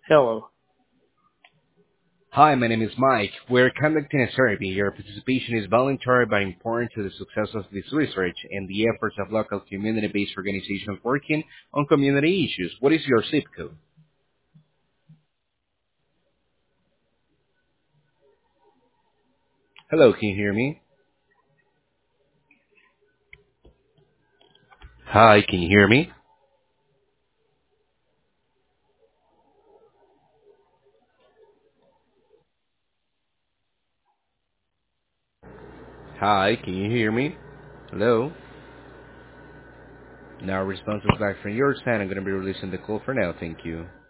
Hello. Hi, my name is Mike. We're conducting a survey. Your participation is voluntary but important to the success of this research and the efforts of local community-based organizations working on community issues. What is your zip code? Hello, can you hear me? Hi, can you hear me? Hi, can you hear me? Hello? Now response is back from your side. I'm going to be releasing the call for now. Thank you.